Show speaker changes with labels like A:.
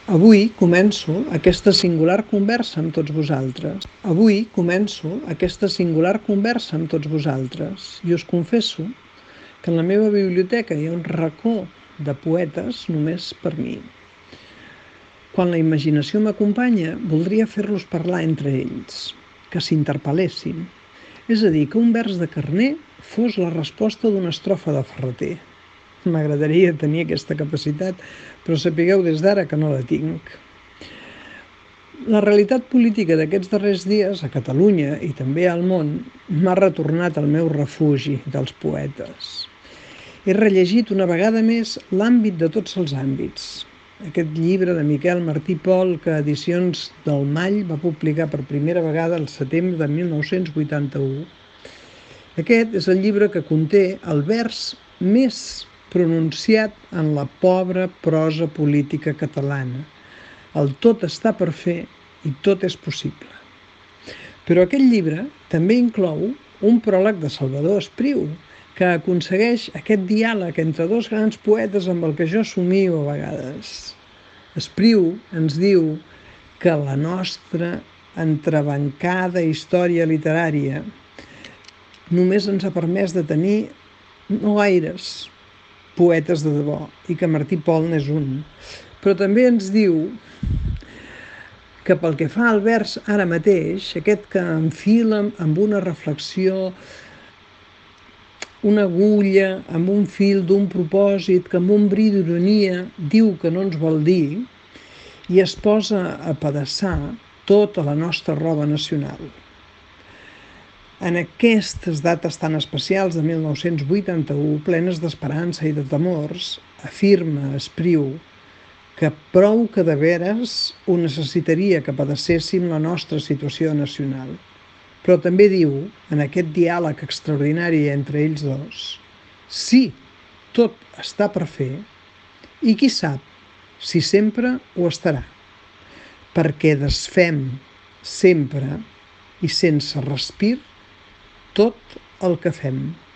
A: Avui començo aquesta singular conversa amb tots vosaltres. I us confesso que en la meva biblioteca hi ha un racó de poetes només per mi. Quan la imaginació m'acompanya, voldria fer-los parlar entre ells, que s'interpel·lessin. És a dir, que un vers de Carner fos la resposta d'una estrofa de Ferrater. M'agradaria tenir aquesta capacitat, però sapigueu des d'ara que no la tinc. La realitat política d'aquests darrers dies a Catalunya i també al món m'ha retornat al meu refugi dels poetes. He rellegit una vegada més L'àmbit de tots els àmbits, aquest llibre de Miquel Martí Pol que Edicions del Mall va publicar per primera vegada el setembre de 1981. Aquest és el llibre que conté el vers més pronunciat en la pobra prosa política catalana. El tot està per fer i tot és possible. Però aquest llibre també inclou un pròleg de Salvador Espriu, que aconsegueix aquest diàleg entre dos grans poetes amb el que jo somio a vegades. Espriu ens diu que la nostra entrebancada història literària només ens ha permès de tenir no gaires poetes de debò, i que Martí Pol n'és un. Però també ens diu que pel que fa al vers ara mateix, aquest que enfila amb una reflexió, una agulla, amb un fil d'un propòsit, que amb un bri d'ironia diu que no ens vol dir, i es posa a apedaçar tota la nostra roba nacional. En aquestes dates tan especials de 1981, plenes d'esperança i de temors, afirma Espriu que prou que de veres ho necessitaria que padecéssim la nostra situació nacional. Però també diu, en aquest diàleg extraordinari entre ells dos, sí, tot està per fer, i qui sap si sempre ho estarà, perquè desfem sempre i sense respir tot el que fem.